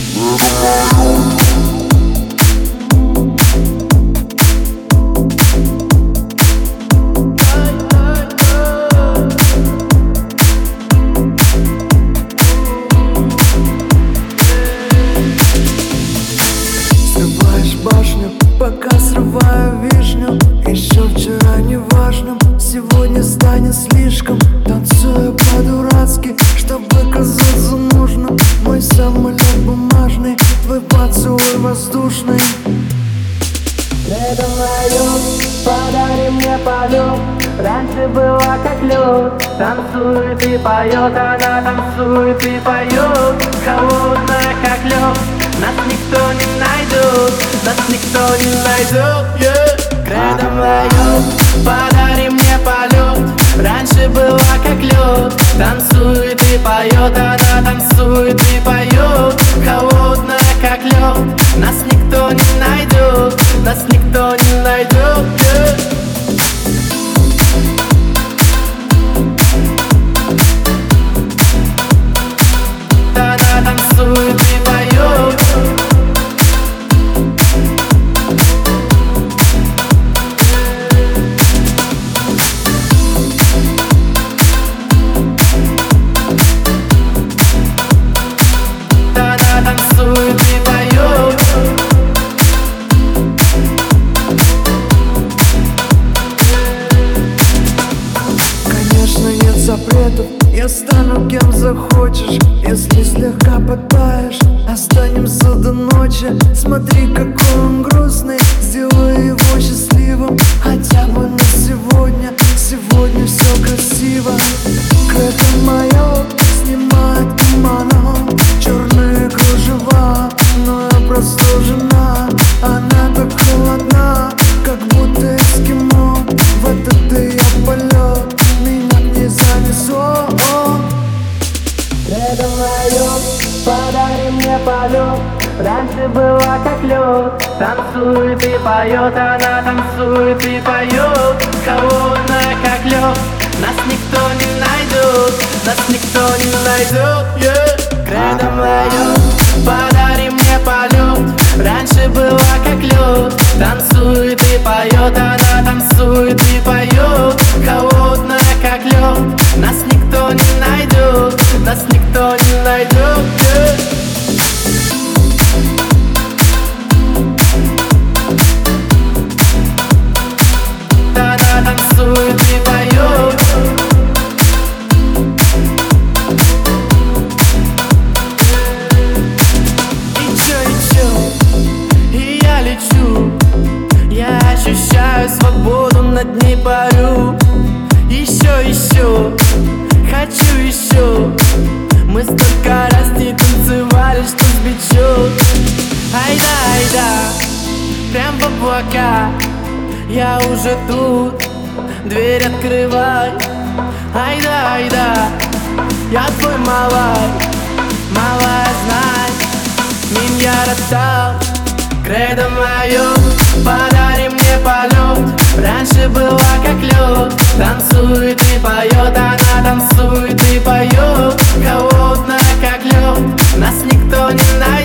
Срываешь башню, пока срываю вишню. Еще вчера неважным, сегодня станет слишком. Танцую по-дурацки, чтобы казаться нужным. Мой самолет бумажный, твой поцелуй воздушный. Это мое, подари мне полет. Раньше была как лед. Танцует и поет, она танцует и поет. Холодная как лед. Нас никто не найдет, нас никто не найдет, yeah. Кредо мое, подари мне полет. Раньше была как лед. Танцует и поет, она танцует и поет. Холодная как лед. Нас никто не найдет, нас никто не найдет, yeah. Она танцует и поет. Она танцует и поет. Конечно, нет запретов, я стану кем захочешь. Если слегка подпаешь, останемся до ночи. Смотри, какой он грустный, сделай его счастливым. Хотя бы на сегодня, сегодня все красиво. Кредо мое снимает кимоно, черные кружева, но я просто жена. Она так холодна, как будто эскимо. В этот ее полет меня к ней занесло. Кредо мое, подари мне полет. Раньше была как лед. Танцует и поет, она танцует и поет. Холодная как лед. Нас никто не найдет, нас никто не найдет, yeah. Кредо мое, подари мне полет. Раньше была как лед. Танцует и поет, она танцует и поет. Холодная как лед. Нас никто не найдет, нас никто не найдет, yeah. Она танцует и поет. И я лечу, я ощущаю свободу, над ней парю. Еще, хочу еще. Мы столько раз не танцевали, что сбечет. Айда, прям в облака. Я уже тут, дверь открывай. Айда, я твой малай. Малая, знай, меня ротал. Кредо мое, подари мне полет. Раньше была как лед. Танцует и поет, она танцует и поет. Холодная как лед. Нас никто не найдет.